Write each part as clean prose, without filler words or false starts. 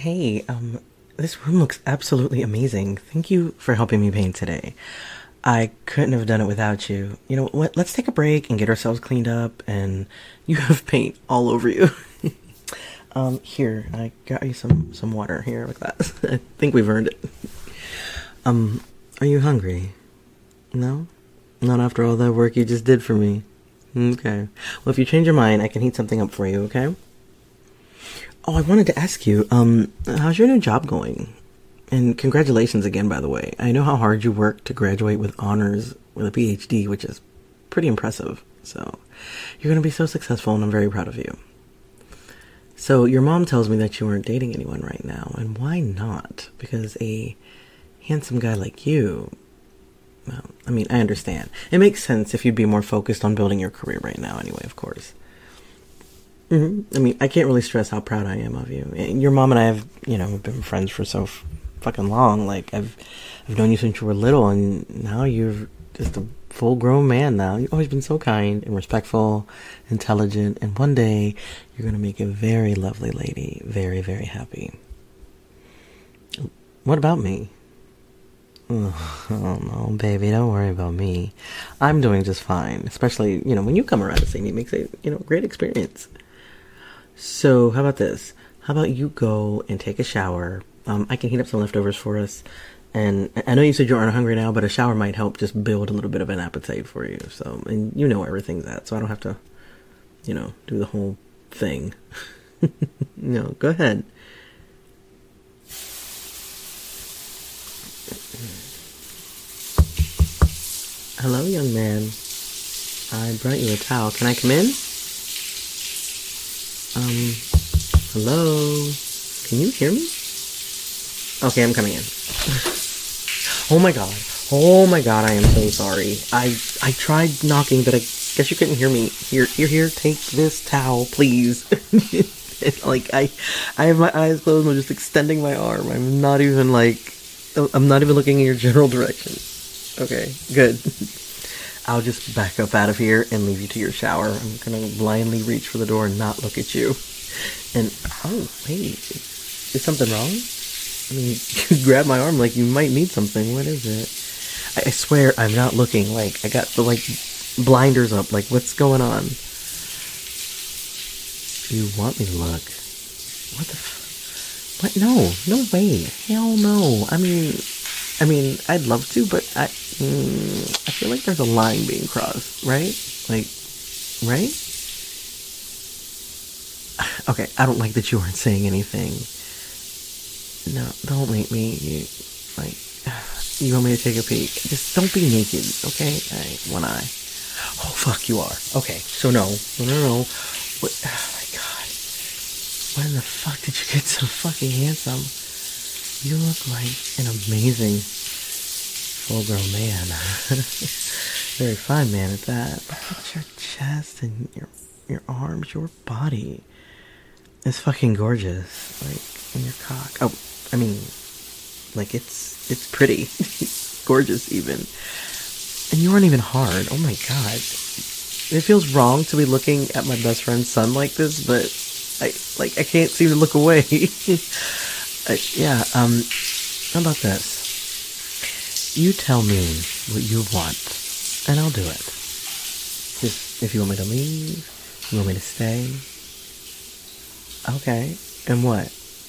Hey, this room looks absolutely amazing. Thank you for helping me paint today. I couldn't have done it without you. You know what? Let's take a break and get ourselves cleaned up, and you have paint all over you. Here, I got you some water here, like that. I think we've earned it. Are you hungry? No? Not after all that work you just did for me. Okay. Well, if you change your mind, I can heat something up for you, okay? Oh, I wanted to ask you, how's your new job going? And congratulations again, by the way. I know how hard you worked to graduate with honors with a PhD, which is pretty impressive. So, you're going to be so successful, and I'm very proud of you. So, your mom tells me that you aren't dating anyone right now, and why not? Because a handsome guy like you, well, I mean, I understand. It makes sense if you'd be more focused on building your career right now anyway, of course. I mean, I can't really stress how proud I am of you. And your mom and I have, been friends for so fucking long. Like, I've known you since you were little, and now you're just a full-grown man now. You've always been so kind and respectful, intelligent, and one day you're gonna make a very lovely lady very, very happy. What about me? Oh no, baby, don't worry about me. I'm doing just fine. Especially, when you come around to see me, it makes it, great experience. So, how about this? How about you go and take a shower? I can heat up some leftovers for us. And I know you said you aren't hungry now, but a shower might help just build a little bit of an appetite for you. So, and you know where everything's at, so I don't have to, do the whole thing. No, go ahead. Hello, young man. I brought you a towel. Can I come in? Hello? Can you hear me? Okay, I'm coming in. Oh my god. Oh my god, I am so sorry. I tried knocking, but I guess you couldn't hear me. Here, take this towel, please. I have my eyes closed, I'm just extending my arm. I'm not even looking in your general direction. Okay, good. I'll just back up out of here and leave you to your shower. I'm gonna blindly reach for the door and not look at you. And, oh, hey, is something wrong? I mean, you grab my arm like you might need something. What is it? I swear I'm not looking. I got the, blinders up. What's going on? You want me to look? What the what? No way. Hell no. I mean, I'd love to, but I feel like there's a line being crossed, right? Right? Okay, I don't like that you aren't saying anything. No, don't make me. You want me to take a peek? Just don't be naked, okay? Alright, one eye. Oh, fuck, you are. Okay, so no. What? Oh my god. When the fuck did you get so fucking handsome? You look like an amazing full-grown man. Very fine man at that. Look at your chest and your arms, your body. It's fucking gorgeous. And your cock. Oh, I mean, it's pretty. Gorgeous, even. And you aren't even hard. Oh my god. It feels wrong to be looking at my best friend's son like this, but I can't seem to look away. How about this? You tell me what you want, and I'll do it. Just, if you want me to leave, you want me to stay. Okay, and what?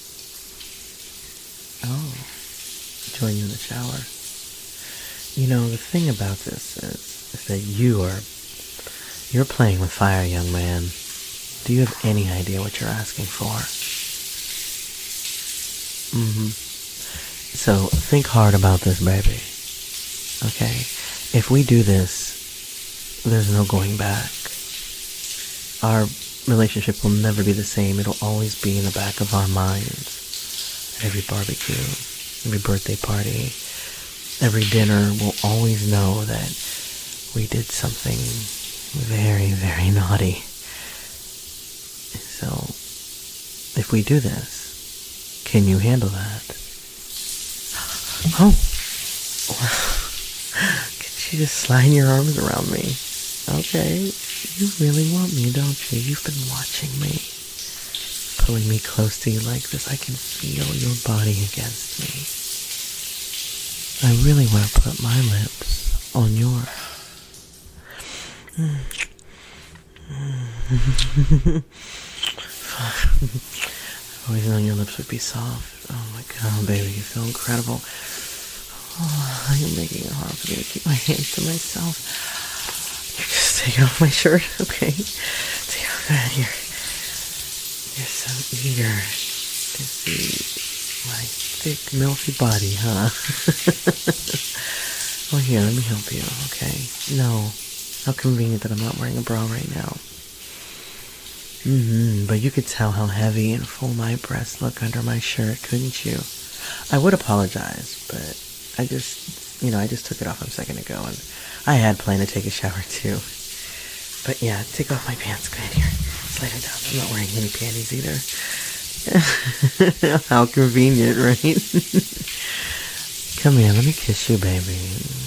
Oh, join you in the shower. The thing about this is that you're playing with fire, young man. Do you have any idea what you're asking for? So, think hard about this, baby. Okay? If we do this, there's no going back. Our relationship will never be the same. It'll always be in the back of our minds. Every barbecue, every birthday party, every dinner, we'll always know that we did something very, very naughty. So, if we do this, can you handle that? Oh! Could you just slide your arms around me? Okay, you really want me, don't you? You've been watching me. pulling me close to you like this, I can feel your body against me. I really want to put my lips on yours. I've always known your lips would be soft. Oh my god, baby, you feel incredible. Oh, you're making it hard for me to keep my hands to myself. You just take off my shirt, okay? Take off that here. You're so eager to see my thick, milky body, huh? Well, here, let me help you, okay? No. How convenient that I'm not wearing a bra right now. But you could tell how heavy and full my breasts look under my shirt, couldn't you? I would apologize, but I just took it off a second ago, and I had planned to take a shower too. But yeah, take off my pants. Go ahead here. Slide it down. I'm not wearing any panties either. How convenient, right? Come here, let me kiss you, baby.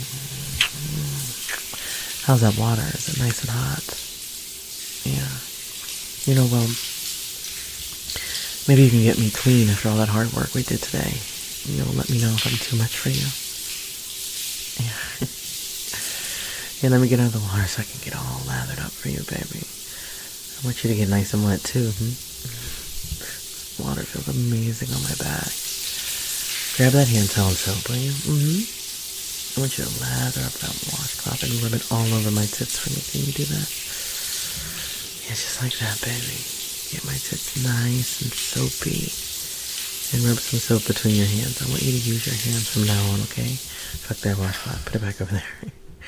How's that water? Is it nice and hot? Yeah. Well, maybe you can get me clean after all that hard work we did today. You'll let me know if I'm too much for you. Yeah. Yeah, let me get out of the water so I can get all lathered up for you, baby. I want you to get nice and wet, too. Water feels amazing on my back. Grab that hand towel and soap, will you? I want you to lather up that washcloth and rub it all over my tits for me. Can you do that? Yeah, just like that, baby. Get my tits nice and soapy. And rub some soap between your hands. I want you to use your hands from now on, okay? Fuck that washcloth. Put it back over there.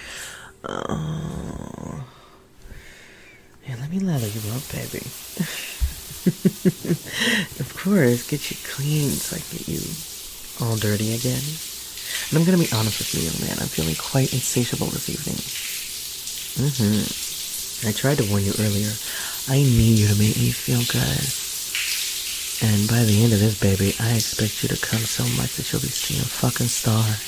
Oh. Yeah, let me lather you up, baby. Of course, get you clean so I get you all dirty again. And I'm gonna be honest with you, young man. I'm feeling quite insatiable this evening. I tried to warn you earlier. I need you to make me feel good. And by the end of this, baby, I expect you to come so much that you'll be seeing fucking stars.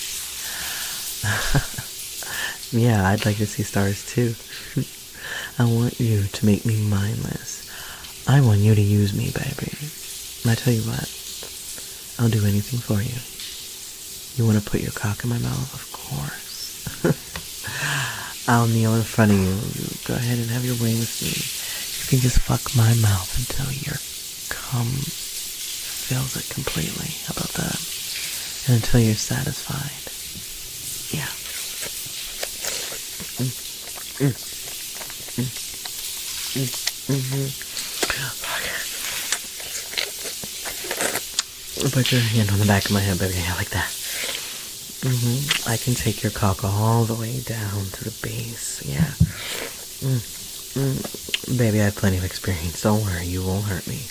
Yeah, I'd like to see stars too. I want you to make me mindless. I want you to use me, baby. And I tell you what, I'll do anything for you. You want to put your cock in my mouth? Of course. I'll kneel in front of you. You go ahead and have your way with me. You can just fuck my mouth until your cum fills it completely. How about that? And until you're satisfied. Yeah. Put your hand on the back of my head, baby. Yeah, like that. I can take your cock all the way down to the base. Yeah. Baby, I have plenty of experience. Don't worry, you won't hurt me.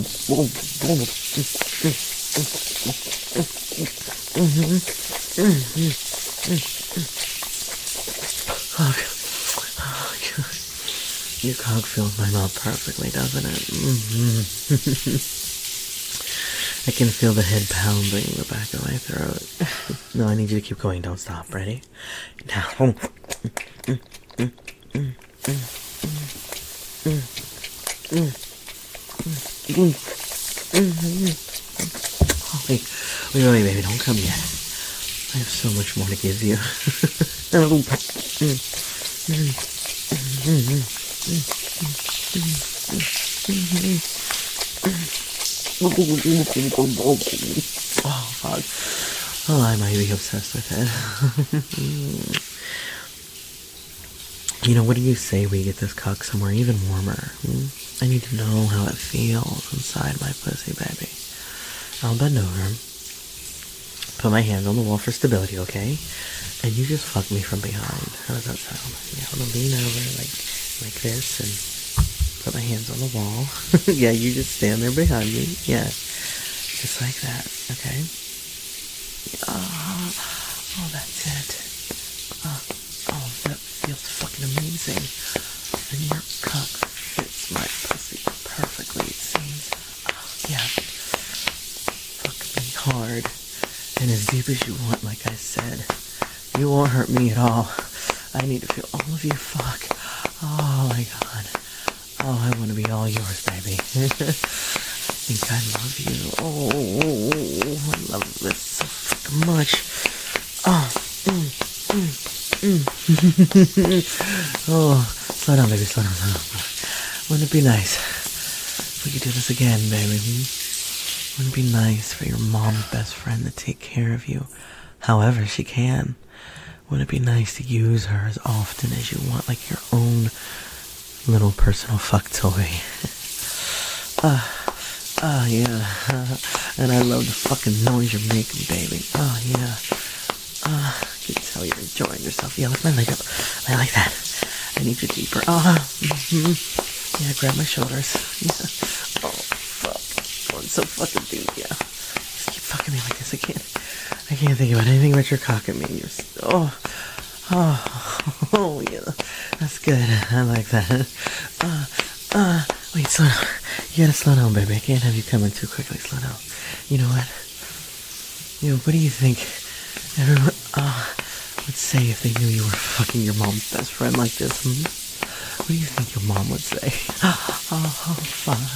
Oh, God. Your cock fills my mouth perfectly, doesn't it? I can feel the head pounding in the back of my throat. No, I need you to keep going. Don't stop. Ready? Now. Wait, baby. Don't come yet. I have so much more to give you. Oh, fuck. Oh, I might be obsessed with it. What do you say we get this cock somewhere even warmer? I need to know how it feels inside my pussy, baby. I'll bend over, put my hand on the wall for stability, okay? And you just fuck me from behind. How does that sound? Yeah, I'm gonna lean over like this and put my hands on the wall. Yeah, you just stand there behind me. Yeah, just like that, okay? Oh, that's it. Oh, that feels fucking amazing. And your cock fits my pussy perfectly, it seems. Yeah. Fuck me hard. And as deep as you want, like I said. You won't hurt me at all. I need to feel all of your fuck. Oh my god. Oh, I want to be all yours, baby. think I love you. Oh, I love this so fucking much. Oh, oh, slow down, baby, slow down, slow down. Wouldn't it be nice if we could do this again, baby? Wouldn't it be nice for your mom's best friend to take care of you however she can? Wouldn't it be nice to use her as often as you want, like your own little personal fuck toy? Yeah. And I love the fucking noise you're making, baby. Oh, yeah. I can tell you're enjoying yourself. Yeah, lift my leg up. I like that. I need you deeper. Yeah, grab my shoulders. Yeah. Oh, fuck. Going so fucking deep, yeah. Just keep fucking me like this. I can't think about anything but your cock at me. You're yeah. That's good. I like that. Wait, slow down. You gotta slow down, baby. I can't have you coming too quickly. Slow down. You know what? What do you think everyone would say if they knew you were fucking your mom's best friend like this? What do you think your mom would say? Oh, fuck.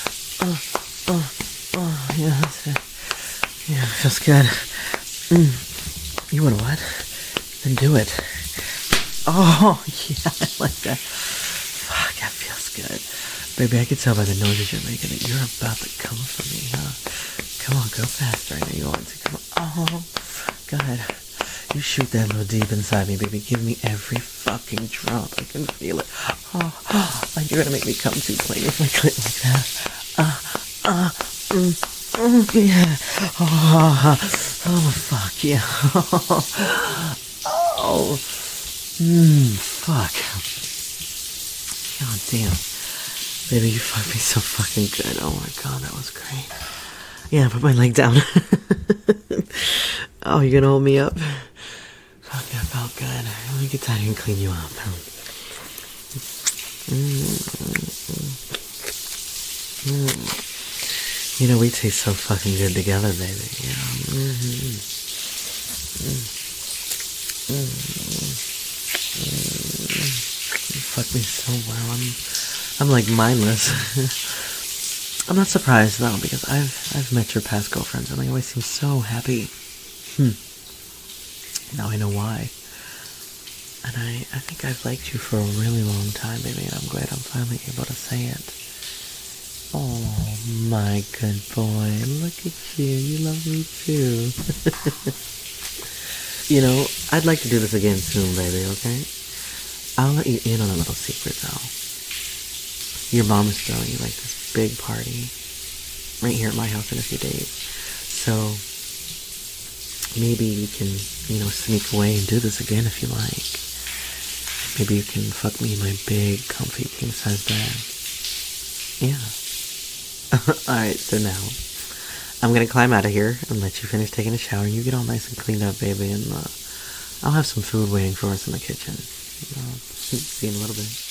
Yeah, that's it. Yeah, feels good. You wanna what? Then do it. Oh, yeah, I like that. Fuck, that feels good. Baby, I can tell by the noises you're making that you're about to come for me, huh? Come on, go faster. I know you want to. Come on. Oh, God. You shoot that little deep inside me, baby. Give me every fucking drop. I can feel it. Like you're gonna make me come too playing with my clit like that. Yeah. Oh, fuck, yeah. Fuck. God damn. Baby, you fucked me so fucking good. Oh my god, that was great. Yeah, put my leg down. Oh, you gonna hold me up? Fuck, that felt good. Let me get down here and clean you up. We taste so fucking good together, baby. You fuck me so well. I'm like mindless. I'm not surprised though, because I've met your past girlfriends and they always seem so happy. Now I know why. And I think I've liked you for a really long time, baby, and I'm glad I'm finally able to say it. Oh, my good boy. Look at you. You love me too. I'd like to do this again soon, baby, okay? I'll let you in on a little secret, though. Your mom is throwing you, like, this big party right here at my house in a few days. So, maybe you can, sneak away and do this again if you like. Maybe you can fuck me in my big, comfy, king-size bed. Yeah. Alright, so now, I'm gonna climb out of here and let you finish taking a shower and you get all nice and cleaned up, baby, and I'll have some food waiting for us in the kitchen. See you in a little bit.